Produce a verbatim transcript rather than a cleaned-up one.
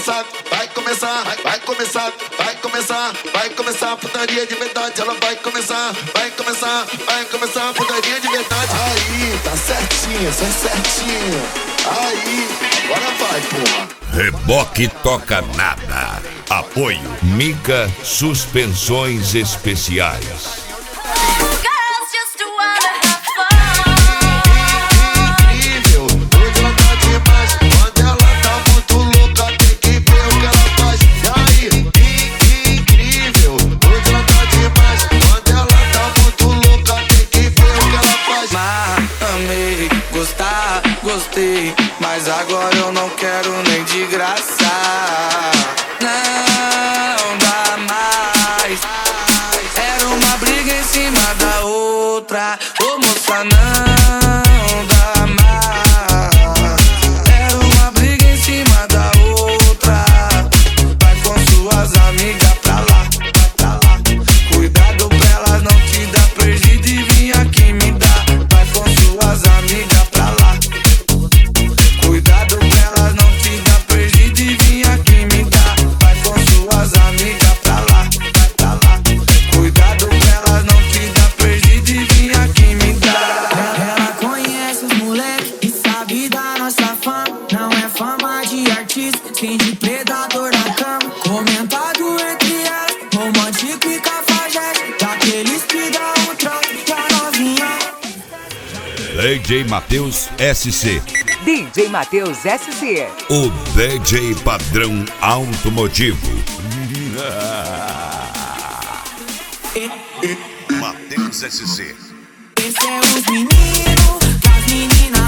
começar, vai começar, vai começar, vai começar, vai começar a putaria de verdade. Ela vai começar, vai começar, vai começar a putaria de verdade. Aí, tá certinho, sai certinho. Aí, agora vai, porra. Reboque Toca Nada. Apoio Mica Suspensões Especiais. Mas agora eu não quero nem de graça. Não dá mais. Era uma briga em cima da outra. Ô moça, não dá mais. Era uma briga em cima da outra. Vai com suas amigas pra lá, pra lá. Cuidado pra elas não te dar prejuízo e vir aqui me dar. Vai com suas amigas pra lá. Cuidado pra elas não te dar prejuízo e vir aqui me dar. Vai com suas amigas pra lá, pra lá. Cuidado pra elas não te dar prejuízo e vir aqui me dar. Ela conhece os moleques e sabe da nossa fama. Não é fama de artista, sim de predador na cama. Comentado entre elas, romântico e cafajeste. Daqueles que dá um trote e a novinha. D J Matheus S C. D J Matheus S C. O D J padrão automotivo. E, Matheus S C. esse é os meninos, que as meninas